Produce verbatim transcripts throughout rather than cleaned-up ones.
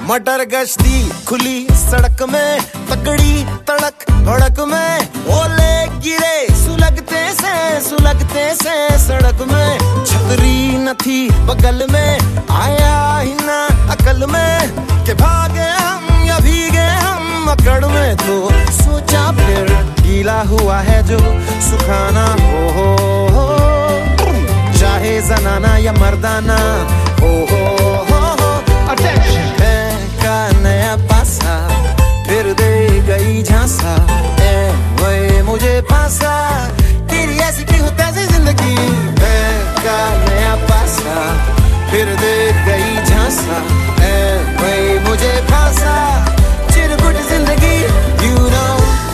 मटर गश्ती खुली सड़क में, तकड़ी तड़क भड़क में, ओले गिरे सुलगते से सुलगते से सड़क में। छतरी न थी बगल में, आया ही ना अकल में कि भागे हम या भीगे हम अकड़ में। तो सोचा फिर गीला हुआ है जो सुखाना हो, हो, हो चाहे जनाना या मर्दाना हो, हो, हो, हो। का नया पासा फिर दे गई झांसा, ए वही मुझे फांसा, तेरी ऐसी की होता है जिंदगी। का नया पासा फिर दे गई झांसा, ए वही मुझे फांसा, चिरकुट जिंदगी यू नो।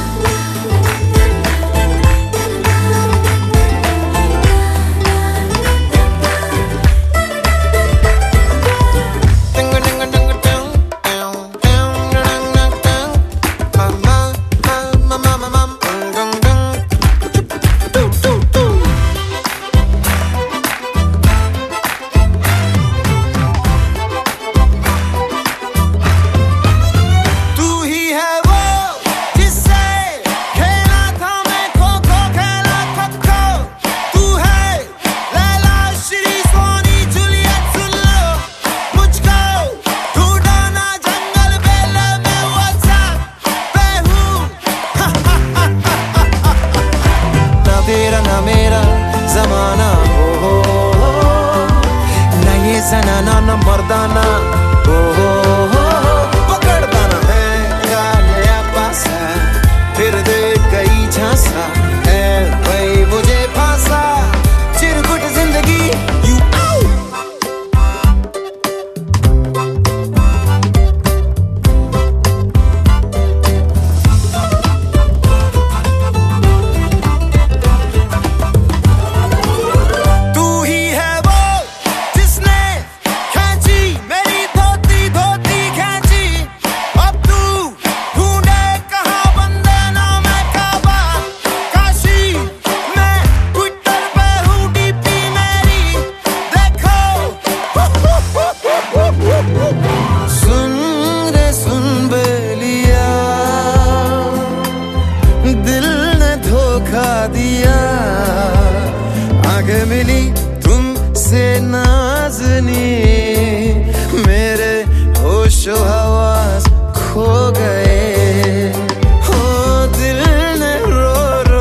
तेरा ना मेरा जमाना हो, हो, हो, ना ये जनाना ना मर्दाना हो, हो, हो, पकड़ता ना है का नया पासा फिर दे गई झांसा, है वही मुझे फांसा, चिरकुट जिंदगी यू दिया। आगे मिली तुमसे नाज़नी, मेरे होशो हवास खो गए। हो दिल ने रो रो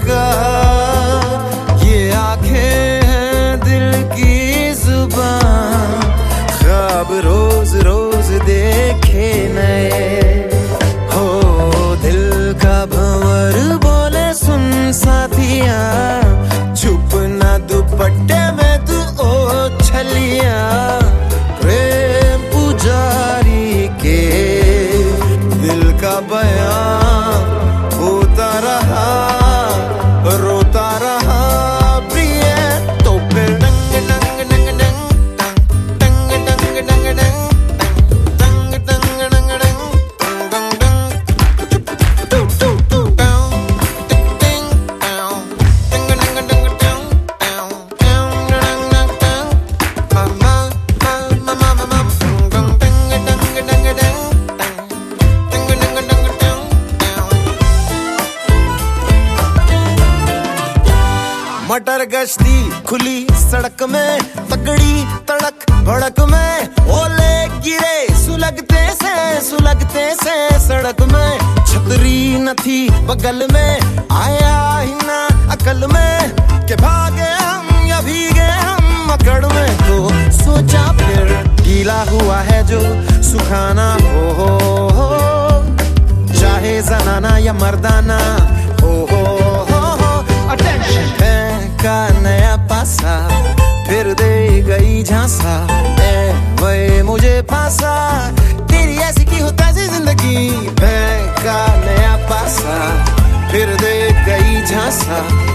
कहा, ये आंखें हैं दिल की जुबान, ख्वाब रोज रोज देखे नए। हो दिल का भंवर बोले सुन साथिया, छुप ना दुपट्टे में तू ओ छलिया। प्रेम पुजारी के दिल का बयां होता रहा, रोता रहा प्रिय। तो फिर डंग डंग डंग डंग डंग डंग डंग डंग डंग डंग डंग डंग डंग टू टू टू मटर गश्ती खुली सड़क में, तकड़ी तड़क भड़क में, ओले गिरे सुलगते से सुलगते से सड़क में। छतरी न थी बगल में, आया ही ना अकल में कि भागे हम या भीगे हम अकड़ में। तो सोचा फिर गीला हुआ है जो सुखाना हो, हो, हो चाहे जनाना या मर्दाना हो, हो, हो, हो। का नया पासा फिर दे गई झांसा, ए वही मुझे फांसा, तेरी ऐसी की होता है जिंदगी। का नया पासा फिर दे गई झांसा।